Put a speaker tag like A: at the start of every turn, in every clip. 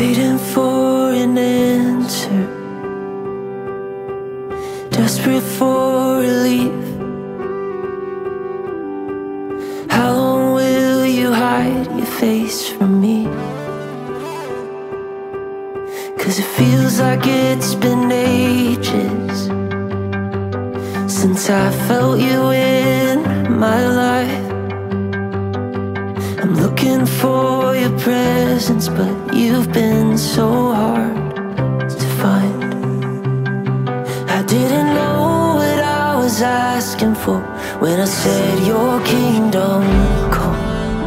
A: waiting for an answer, desperate for relief. How long will you hide your face from me? 'Cause it feels like it's been ages since I felt you in my life. I'm looking for your presence, but you've been so hard to find. I didn't know what I was asking for when I said your kingdom come.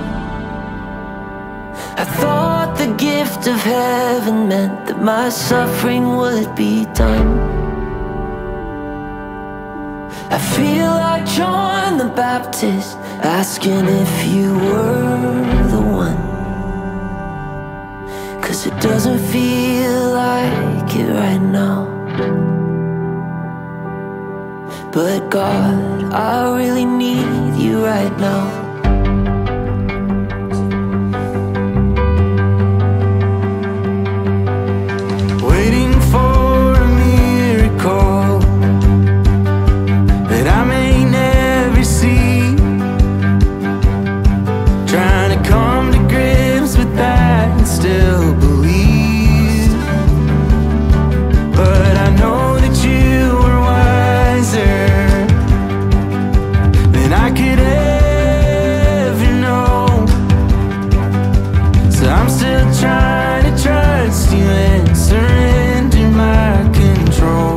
A: I thought the gift of heaven meant that my suffering would be done. I feel like John the Baptist, asking if you were the one. 'Cause it doesn't feel like it right now. But God, I really need you right now.
B: Waiting for a miracle that I may never see. Trying to come to grips with that and still believe. But I know that you are wiser than I could ever know. So I'm still trying to trust you and surrender my control.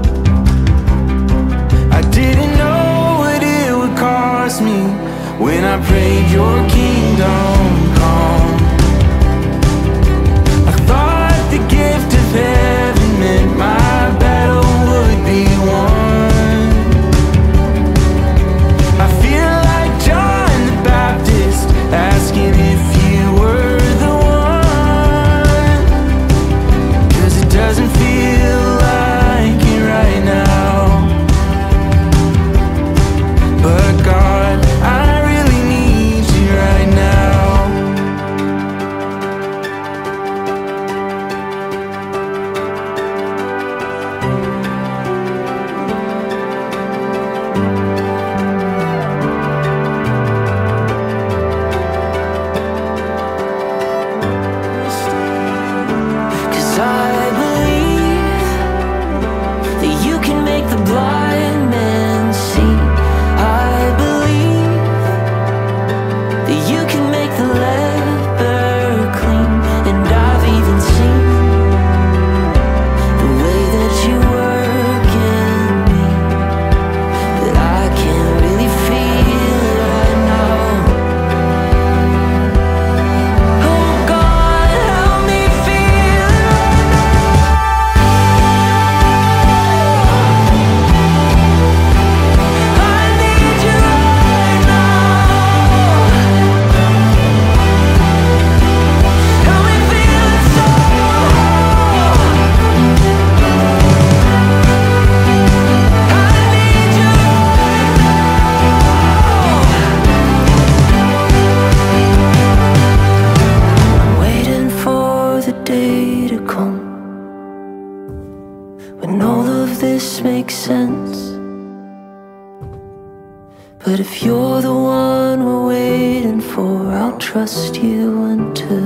B: I didn't know what it would cost me when I prayed your kingdom come. I thought the gift of heaven meant my battle would be won. I feel like John the Baptist, asking if you were the one. 'Cause it doesn't feel like it right now. But God, I really need you right now.
A: Cause I believe that you can make the blind man see. I believe that you can make the leper clean. And I've even seen the way that you work in me, but I can't really feel it right now. Oh God, help me feel it right now. I need you right now. Help me feel it so. I need you right now. I'm waiting for the day to come when all of this makes sense. But if you're the one we're waiting for, I'll trust you until